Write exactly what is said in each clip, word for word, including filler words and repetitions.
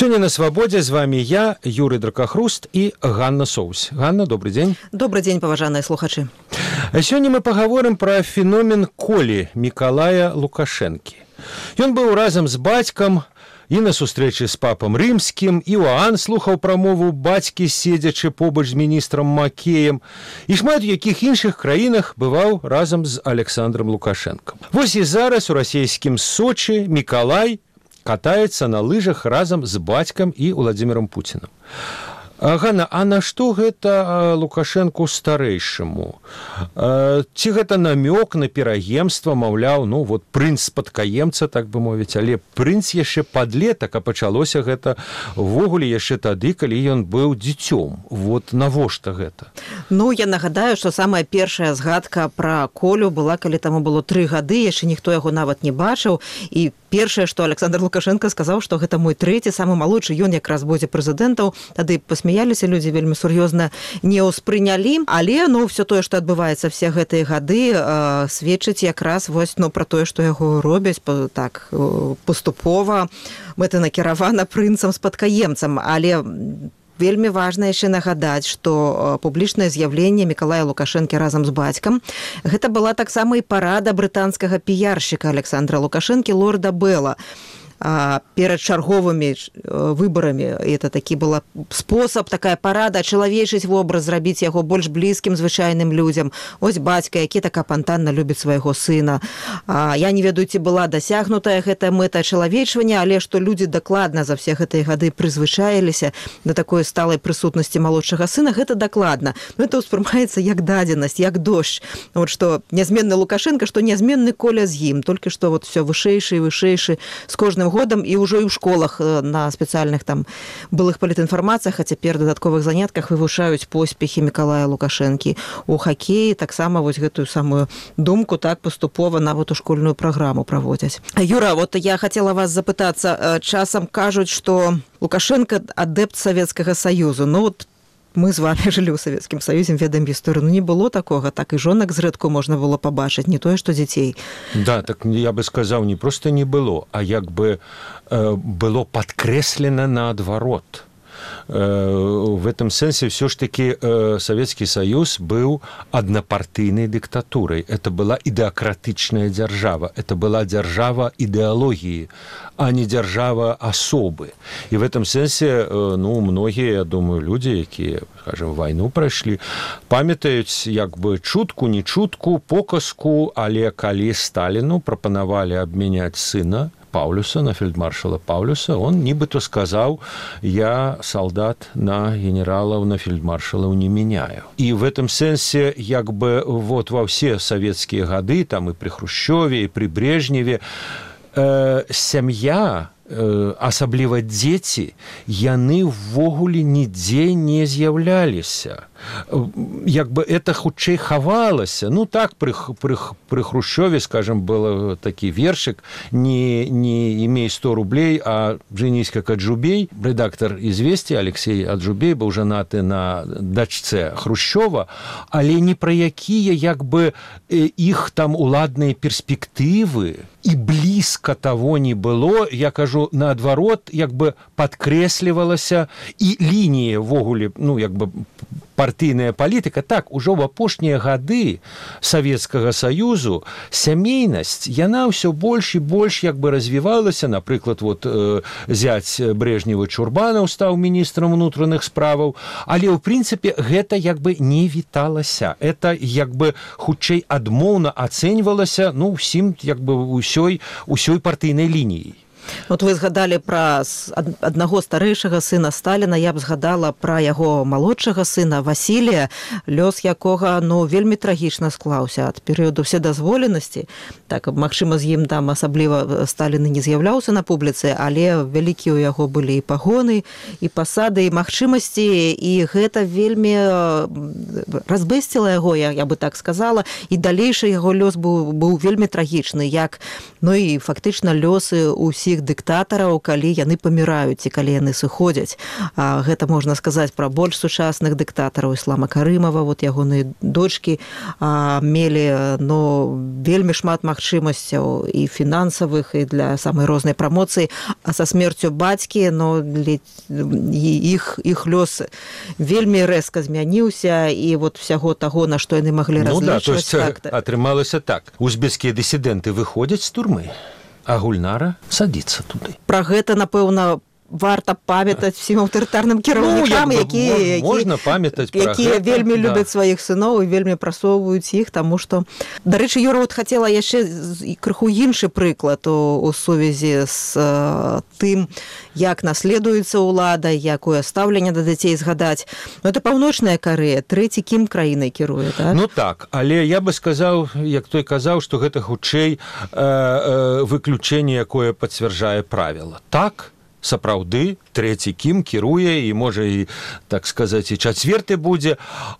Сёння на свабодзе з вами я, Юрий Дракахруст і Ганна Соус. Ганна, добрый дзень. Добрый дзень, паважаныя слухачы. Сёння мы пагаворым пра феномен Колі Мікалая Лукашэнкі. Ён быў разам з бацькам і на сустрэчы з папам рымскім, і Іоанн слухаў прамову бацькі, седзячы побач з міністрам Макеем, і шмат у якіх іншых краінах бываў разам з Александром Лукашэнкам. Вось і зараз у расійскім Сочы Мікалай катаецца на лыжах разам з бацькам і Владзімірам Пуцінам. Ганна, а на што гэта Лукашэнку старэйшаму? Ці гэта намёк на пераемства, маўляў, ну, вот прынц спадкаемца, так бы мовіць, але прынц яшчэ падлетак, а пачалося гэта ввогуле яшчэ тады, калі ён быў дзіцём. Вот навошта гэта? Ну, я нагадаю, што самая першая згадка пра Колю была, калі таму было тры гады, яшчэ ніхто яго нават не бачыў, і першае, што Александр Лукашенко сказаў, што гэта мой трэці, самы малодшы, ён якраз будзе прэзідэнтаў, тады пасмяяліся людзі, вельмі сур'ёзна не ўспрынялі, але ну все тое, што адбываецца все гэтыя гады, э, сведчыць якраз вось ну пра тое, што яго робяць так паступова, мэтанакіравана прынцам спадкаемцам, але вельмі важна яшчэ нагадаць, што публічнае з'яўленне Мікалая Лукашэнкі разам з бацькам гэта была таксама і парада брытанскага піяршчыка Александра Лукашэнкі лорда Белла перад чарговымі выбарамі. Это такі была спосаб, такая парада чалавечыць вобраз, зрабіць яго больш блізкім звычайным людзям. Ось бацька, які так апантанна любіць свайго сына. Я не ведаю, ці была дасягнутая гэтая мэта чалавечвання, але што людзі дакладна за все гэтыя гады прызвычаіліся да такой сталай прысутнасці малодшага сына, гэта дакладна. Но это ўспрымаецца як дадзенасць, як дождж. Вот што нязменны Лукашенко, што нязменны Коля з ім, толькі што вот все вышэйшы і вышэйшы з кожным годам, і ўжо і ў школах на спецыяльных там былых палітінфармацыях, а цяпер дадатковых занятках вывучаюць поспехі Мікалая Лукашэнкі у хакеі, таксама вось гэтую самую думку так паступова нават у школьную праграму праводзяць. Юра, вот я хацела вас запытацца, часам кажуць, што Лукашенко адэпт Савецкага Саюзу. Ну вот мы з вами жылі ў Савецкім Саюзе, ведаем гісторыю. Ну, не было такога, так і жонак зрэдку можна было пабачыць, не тое, што дзяцей. Да, так я бы сказаў, не проста не было, а як бы э, было падкрэслена наадварот. В этом сенсе все ж таки Советский Союз был однопартийной диктатурой. Это была идеократичная держава. Это была держава идеологии, а не держава особы. И в этом сенсе, ну, многие, я думаю, люди, которые, скажем, войну прошли, памятаюць, як бы чутку, не чутку, показку, але калі Сталину пропонували обменять сына Паулюса, на фельдмаршала Паулюса, он нібито сказал: я солдат на генералов, на фельдмаршалов не меняю. И в этом сенсе, як бы вот во все советские годы, там и при Хрущеве, и при Брежневе, э, семья, э, асабліва дзеці, яны ввогуле нідзе не з'яўляліся. Як бы это хутчэй хавалася. Ну так, при, при, при Хрущеве, скажем, был такі вершик: не, не имей сто рублей, а женись как Аджубей. Редактор «Известий» Алексей Аджубей был женаты на дачце Хрущева, але не про якія як бы іх там уладныя перспектывы і блізка того не было. Я кажу, наадварот, як бы падкрэслівалася і лінія ввогуле, ну як бы партийная палітыка. Так, ужо ў апошнія гады Савецкага Саюзу сямейнасць, яна ўсё больш і больш як бы развівалася. Напрыклад, вот э, зяць Брежнева Чурбанаў стаў міністрам унутраных справаў, але ў прынцыпе гэта як бы не віталася. Это як бы хутчэй адмоўна ацэньвалася, ну, усім як бы ўсёй, усёй партыйнай лініяй. Вот вы згадалі пра аднаго старэйшага сына Сталіна, я б згадала пра яго малодшага сына Васілія, лёс якога ну вельмі трагічна склаўся ад перыяду вседазволенасці. Так, магчыма, з ім там асабліва Сталін не з'яўляўся на публіцы, але вялікія ў яго былі і пагоны, і пасады, і магчымасці, і гэта вельмі разбэсціла яго, я, я бы так сказала, і далейшы яго лёс быў, быў вельмі трагічны, як ну і фактычна лёсы ўсіх усіх дыктатараў, калі яны паміраюць і калі яны сыходзяць. Гэта можна сказаць пра больш сучасных дыктатараў. Іслама Карымава, вот ягоныя дочкі мелі ну, вельмі шмат магчымасцяў і фінансавых, і для самай рознай прамоцыі. А са смерцю бацькі ну, іх, іх лёс вельмі рэзка змяніўся, і вот всяго таго, на што яны маглі ну, разлічваць. Да, то есть так, атрымалася так. Узбекскія дысідэнты выходзяць з турмы, а Гульнара садзіцца туды. Пра гэта, напэўна, варта памятаць всім аўтарытарным кіраўнікам, ну, якія, можна памятаць пра якія гэта, вельмі да. любяць сваіх сыноў і вельмі прасоўваюць іх, таму што... Дарэчы, Юра, вот хацела яшчэ крыху іншы прыклад у, у сувязі з э, тым, як наследуецца ўлада, якое стаўленне да дзяцей згадаць. Ну, это Паўночная Карэя, трэці кім краінай кіруе, так? Ну так, але я бы сказаў, як той казаў, што гэта хутчэй э, э, выключэнне, якое пацвярджае правіла. Так, сапраўды, трэці кім кіруе, і можа і, так сказаць, і чацверты будзе,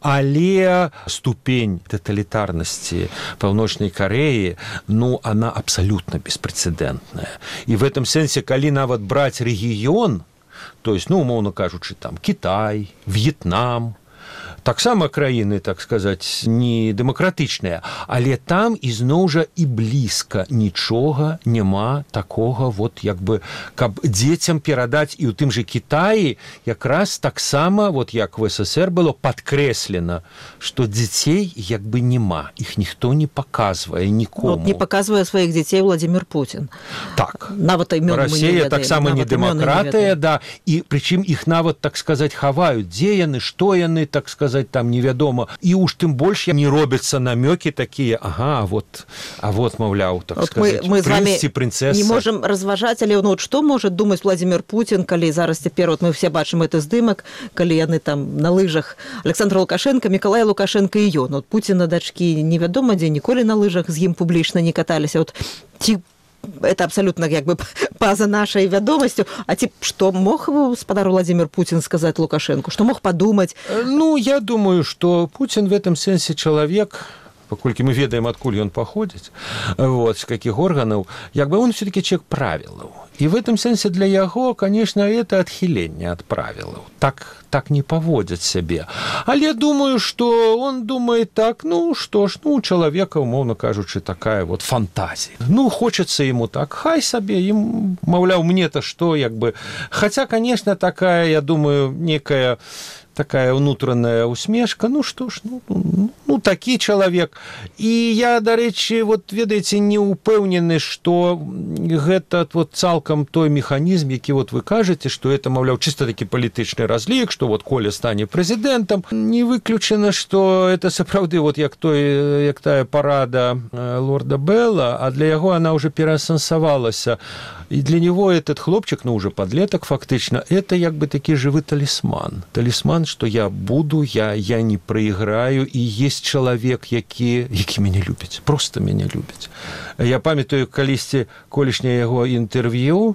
але ступень тоталітарнасці Паўночнай Карэі, ну, она абсалютна беспрэцэдэнтная. І в этом сэнсе, калі нават браць рэгіён, то есть, ну, умоўна кажучы, там, Кітай, В'етнам, таксама краіны, так сказаць, не дэмакратычныя, але там ізноў жа і блізка нічога няма такога, вот, як бы, каб дзецям перадаць, і ў тым жа Кітаі якраз таксама, вот як в СССР было падкрэслена, што дзяцей як бы няма, іх ніхто не паказвае нікому. Вот не паказвае сваіх дзяцей Владзімір Пуцін. Так. Нават імёны мы не ведаем. Расія таксама не дэмакратыя, да, і прычым іх нават, так сказаць, хаваюць, дзе яны, што яны, так сказаць, там невядома, і уж тым больш не робяцца намёкі такія, ага, вот, а вот, маўляў, так вот сказаць, мы, мы прынц ці прынцэса. Не можам разважаць, але ну, вот што можа думаць Владзімір Пуцін, калі зараз цяпер вот мы все бачым гэты здымак, калі яны там на лыжах Александр Лукашенко, Мікалай Лукашенко і ён. Вот Пуціна дачкі невядома дзе, ніколі на лыжах з ім публічна не каталіся. Вот ці это абсолютно как бы па-за нашей вядомасцю. А ці што мог спадар Владзімір Пуцін сказаць Лукашенку? Што мог падумаць? Ну, я думаю, што Пуцін в этом сэнсе чалавек, паколькі мы ведаем, адкуль ён паходзіць, вот, з каких органаў, як бы он все-таки человек правілаў. И в этом сенсе для яго, конечно, это отхиление от правил. Так, так не поводят себе. Але я думаю, что он думает так, ну что ж, ну у человека, умовно кажучи, такая вот фантазия. Ну, хочется ему так, хай себе, им, мовляв, мне-то что, як бы. Хотя, конечно, такая, я думаю, некая такая внутренняя усмешка, ну что ж, ну, ну, ну такі чалавек. І я, дарэчы, вот, ведаеце, не упэўнены, што гэта вот цалкам той механізм, які вот вы кажаце, што это, маўляў, чыста такі палітычны разлік, што вот Коля стане прэзідэнтам. Не выключана, што это сапраўды вот як той, як тая парада лорда Белла, а для яго она уже пераасэнсавалася. И для него этот хлопчик, ну уже подлеток фактично, это як бы таки живый талисман. Талисман, что я буду, я, я не проиграю, и есть человек, які, які меня любит, просто меня любит. Я памятаю калісьці колішняе яго інтэрв'ю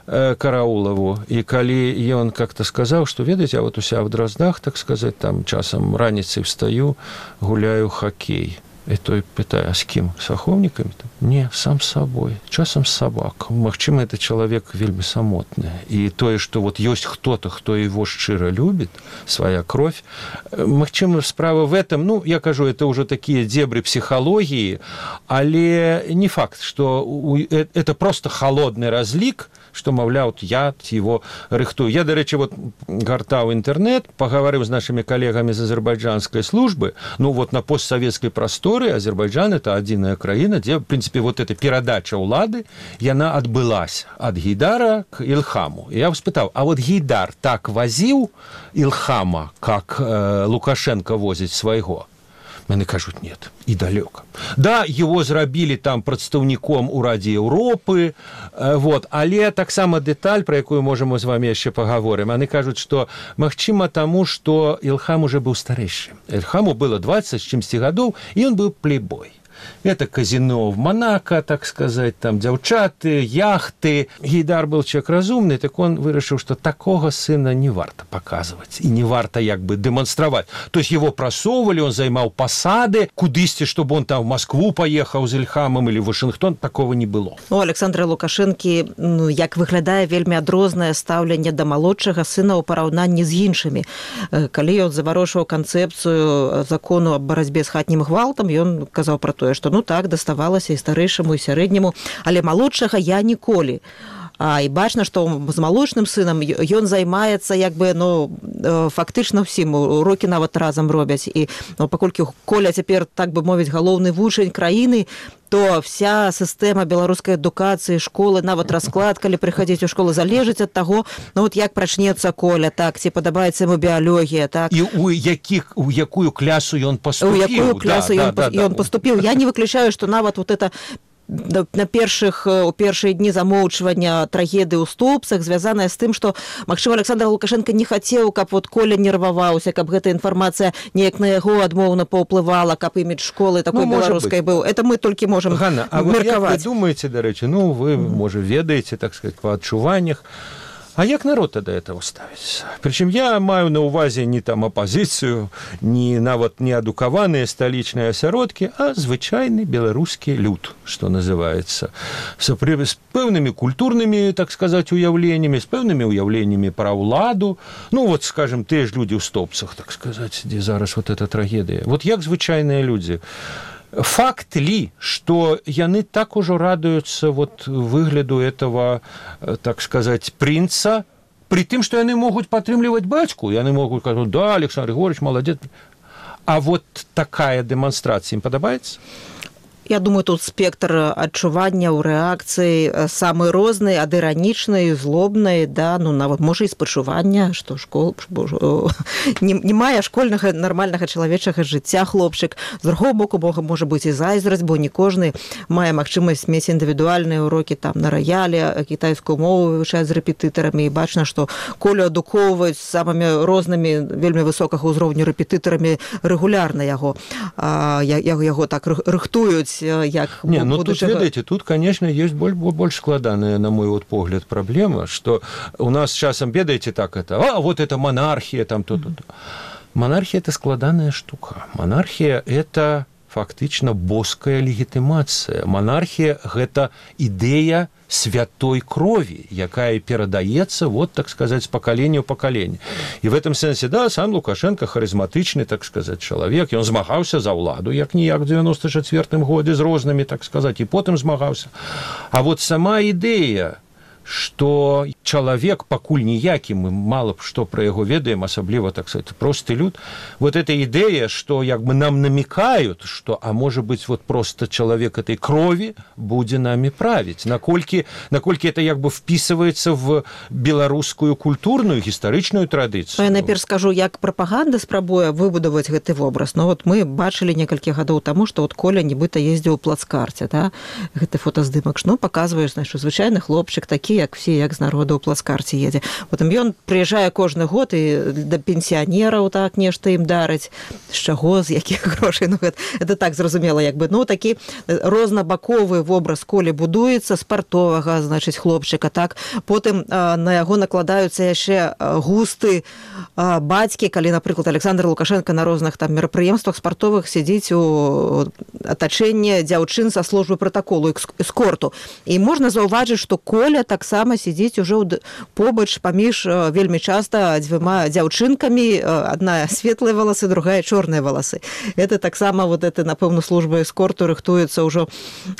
Караулову, и калі ён как-то сказал, что, ведаете, я вот у себя в Дроздах, так сказать, там часом раніцай встаю, гуляю хоккей. И той питае, а с кем? С аховниками? Не, сам собой, часом с собак. Магчыма, это человек вельмі самотны. И тое, что вот есть кто-то, кто его шчыра любит, своя кровь, магчыма, справа в этом, ну, я кажу, это уже такие дебри психологии, але не факт, что это просто холодный разлик, што, маўляў, я его рыхтую. Я, дарэчы, вот гартаў інтэрнэт, пагаварыў з нашымі калегамі з азербайджанскай службы. Ну, вот на постсоветской просторе Азербайджан – это адзіная краіна, дзе, в принципе, вот эта перадача ўлады, яна адбылася ад Гейдара к Ілхаму. И я спытаў, а вот Гейдар так возил Ілхама, как э, Лукашенко возить свайго? Яны кажуць, нет, і далёка. Да, его зрабілі там прадстаўніком у Раде Еўропы, вот, але таксама дэталь, про якую можем мы з вами яшчэ пагаворым. Яны кажуць, што магчыма таму, што Ілхам уже быў старэйшы. Ілхаму было двадцать з чымсьці гадоў, і ён быў плейбой. Это казино в Монако, так сказать, там дзяўчаты, яхты. Гейдар был человек разумный, так он вырашыў, что такого сына не варто показывать и не варто як бы демонстровать. То есть его просовывали, он займаў посады, кудысьці, чтобы он там в Москву поехал з Ільхамом или в Вашингтон, такого не было. У Александра Лукашэнкі, ну, як выглядае вельмі адрознае стаўленне да малодшага сына ў параўнанні з іншымі. Калі ён заварочваў канцэпцыю закону аб барацьбе з хатнім гвалтам, ён казаў пра тое, што ну так, даставалася і старэйшаму, і сярэдняму, але малодшага я ніколі. А, і бачна, што з малодшым сынам ён займаецца як бы, ну, фактычна ўсім, урокі нават разам робяць. І ну, паколькі Коля цяпер, так бы мовіць, галоўны вучань краіны, то вся сістэма беларускай адукацыі, школы, нават расклад, калі прыходзіць у школу, залежыць ад таго, ну, вот як прачнецца Коля, так, ці падабаецца яму біялогія, так. І у, якіх, у якую клясу ён паступіў. У якую клясу да, ён, да, да, ён да. паступіў. Я не выключаю, што нават вот это на першых, у першыя дні замоўчвання трагедыі ў Ступцах звязаная з тым, што, магчыма, Александр Лукашенко не хацеў, каб вот Коля нерваваўся, каб гэта інфармацыя неяк на яго адмоўна паўплывала, каб імідж школы такой ну, беларускай быў. Это мы толькі можам Ганна, а меркаваць. А вы думаеце, дарэчы, ну, вы, можа, ведаеце, так сказать, па адчуваннях, а як народ тогда этого ставіць? Причем я маю на увазе не там апозіцыю, не нават не адукаваныя сталічныя асяродкі, а звычайны беларускі люд, что называется, с пэўнымі культурнымі, так сказать, уяўленнямі, з пэўнымі уяўленнямі пра ўладу. Ну, вот, скажем, те ж людзі ў Стопцах, так сказать, дзе зараз вот эта трагедыя. Вот як звычайныя людзі. Факт ли, что яны так уже радуются вот выгляду этого, так сказать, принца, при тым, что яны могут падтрымліваць бацьку, яны могут сказать, да, Александр Григорьевич, молодец. А вот такая демонстрация им падабаецца? Я думаю, тут спектр адчування ў рэакцыі самы розны, ад іранічнай, злобнай, да, ну, нават, можа, і спачування, што школ... не, не мае школьнага нармальнага чалавечага жыцця хлопчык. З другого боку, можа быць і зайздрасць, бо не кожны мае магчымасць мець індывідуальныя урокі там на раяле, кітайскую мову вывучаць з рэпетытарамі, і бачна, што Колю адукоўваюць самымі рознымі, вельмі высокага ўзроўню рэпетытарамі рэгулярна яго, а, яго, яго так рыхтуюць. Як не, ну тут, ведаете, тут, конечно, есть больше, больше складанная, на мой вот погляд, проблема, что у нас часом, ведаете, так это, а, вот это монархия, там то-то. Mm-hmm. Монархия – это складанная штука. Монархия – это фактично боская легітымацыя. Монархия – это идея святой крови, якая перадаецца, вот, так сказать, с поколения в поколение. И в этом сенсе, да, сам Лукашенко харизматычны, так сказать, человек, и он змагаўся за ўладу, як ніяк в девяносто четвёртым годзе з рознымі, так сказать, и потым змагаўся. А вот сама идея, что человек, пакуль ніякі, мы мало что про яго ведаем, асабліва, так сказать, просты люд, вот эта идея, что як бы нам намекают, что, а может быть, вот просто человек этой крови будзе нами править. Наколькі, наколькі это як бы вписывается в беларускую культурную, гістарычную традыцыю. Я найперш скажу, як прапаганда спрабуе выбудаваць гэты вобраз. Ну вот мы бачылі некалькі гадоў таму, што вот Коля нібыта ездзіў у плацкарце, да? Гэты фотаздымак, ну, паказваеш, значит, звычайны хлопчык такі, як все, як з народу ў плацкарце едзе. Потым ён прыязджае кожны год і да пенсіянераў так нешта ім дарыць. З чаго, з якіх грошай? Ну, гэта, это так зразумела, як бы, ну, такі рознабаковы вобраз Колі будуецца, спартовага, значыць, хлопчыка, так. Потым а, на яго накладаюцца яшчэ густы а, бацькі, калі, напрыклад, Александр Лукашенко на розных там мерапрыемствах спартовых сядзіць у атачэнні дзяўчын са службы пратаколу, эскорту. І можна заўважыць, што Коля так таксама сидзіць ужо побач паміж вельмі часта дзвюма дзяўчынкамі, одна светлыя валасы, другая чорныя валасы. Это таксама вот это, напэўна, служба эскорту рыхтуецца ўжо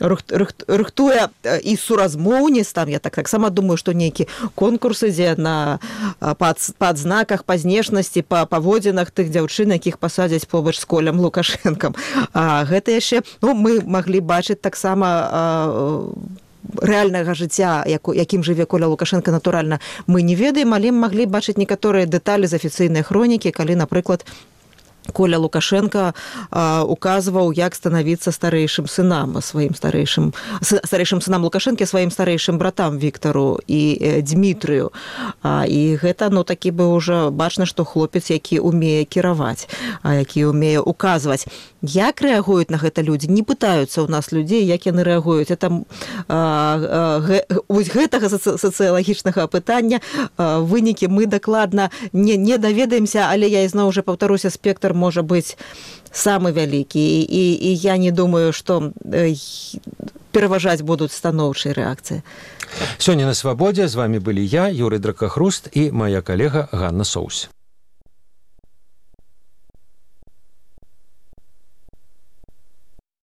рыхтуе і суразмоўніц, там я так таксама думаю, што нейкі конкурс ідзе на пад, пад знаках, па знешнасці, па паводзінах тых дзяўчын, якіх пасадзяць побач з Колем Лукашэнкам. А гэта яшчэ, ну, мы маглі бачыць таксама рэальнага жыцця, якім жыве Коля Лукашенко, натуральна, мы не ведаем, але маглі бачыць некаторыя дэталі з афіцыйнай хронікі, калі, напрыклад, Коля Лукашенко а, указываў, як станавіцца старэйшым сынам, сваім старэйшым, старэйшым сынам Лукашэнкі, сваім старэйшым братам Віктару і э, Дмітрыю. А, і гэта, ну, такі быў ужо бачна, што хлопец, які умее кіраваць, а, які умее указваць. Як рэагуюць на гэта людзі? Не пытаюцца ў нас людзей, як яны рэагуюць. Это, а, а, гэ, вось гэтага сацыялагічнага пытання а, вынікі мы дакладна не, не даведаемся, але я ізноў уже паўтаруся, спектр можа быць самы вялікі, і, і, і я не думаю, што пераважаць будуць станоўчыя рэакцыі. Сёння на Свабодзе з вами былі я, Юрый Дракахруст, і моя калега Ганна Соус.